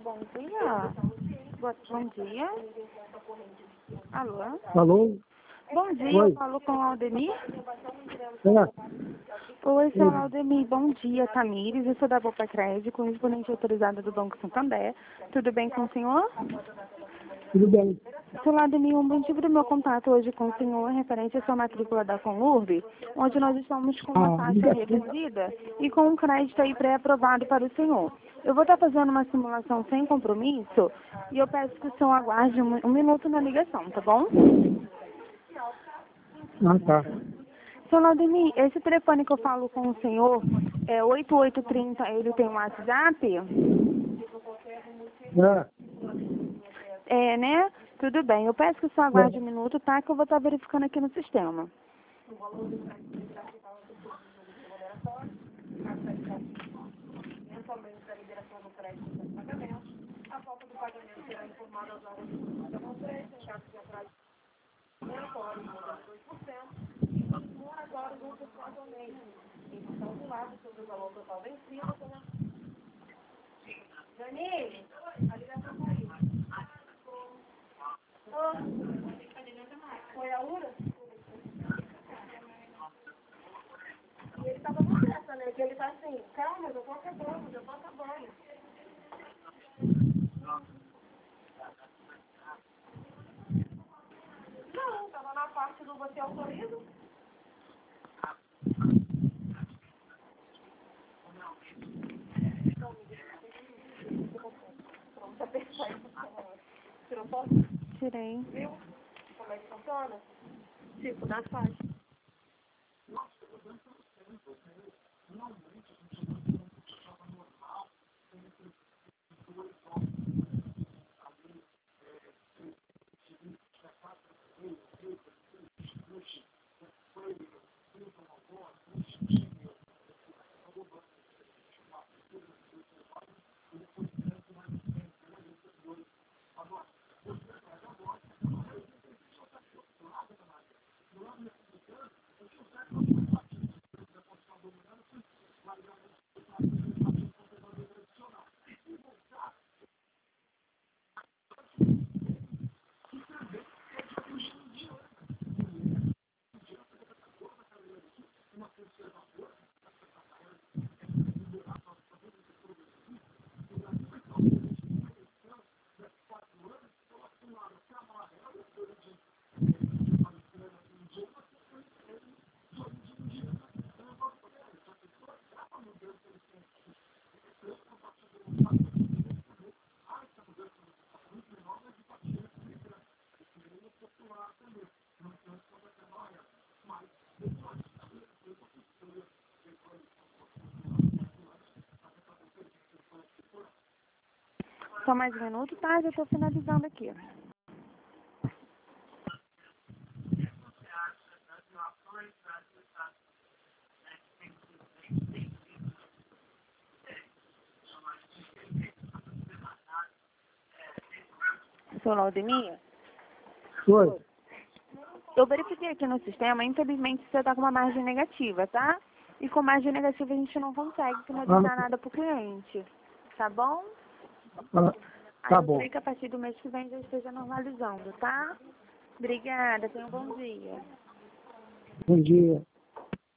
Bom dia. Bom dia. Alô? Alô? Bom dia, Oi. eu falo com o Aldemir. É. Oi, seu Aldemir, bom dia, Tamires. Eu sou da Bopa Crédito, correspondente autorizada do Banco Santander. Tudo bem com o senhor? Tudo bem. Seu Aldemir, o motivo do meu contato hoje com o senhor é referente à sua matrícula da Conurb, onde nós estamos com uma taxa reduzida e com um crédito aí pré-aprovado para o senhor. Eu vou estar fazendo uma simulação sem compromisso e eu peço que o senhor aguarde um minuto na ligação, tá bom? Ah, tá. Seu Laudemir, esse telefone que eu falo com o senhor é 8830, ele tem um WhatsApp? É. É, né? Tudo bem. Eu peço que o senhor aguarde um minuto, tá? Que eu vou estar verificando aqui no sistema. Foi a Ura? E ele tava com pressa, né? Que ele tá assim, calma, já tô acabando, já tô acabando. Não, tava na parte do você autoriza. Pronto, tá perfeito. Tirou foto? Tirei. Viu como é que funciona? Tipo, na faixa. Só mais um minuto, tá? Já tô finalizando aqui. Seu Laudemir? Oi. Eu verifiquei aqui no sistema, infelizmente você está com uma margem negativa, tá? E com margem negativa a gente não consegue finalizar nada pro cliente, tá bom? Ah, Aí tá eu bom. creio que a partir do mês que vem já esteja normalizando, tá? Obrigada, tenha um bom dia. Bom dia.